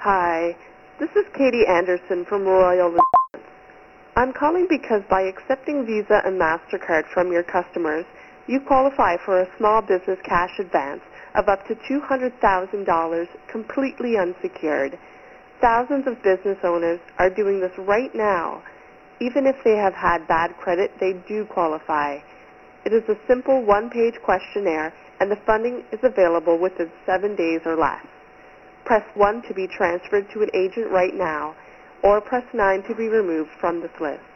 Hi, this is Katie Anderson from Royal Insurance. I'm calling because by accepting Visa and MasterCard from your customers, you qualify for a small business cash advance of up to $200,000 completely unsecured. Thousands of business owners are doing this right now. Even if they have had bad credit, they do qualify. It is a simple one-page questionnaire, and the funding is available within 7 days or less. Press 1 to be transferred to an agent right now, or press 9 to be removed from this list.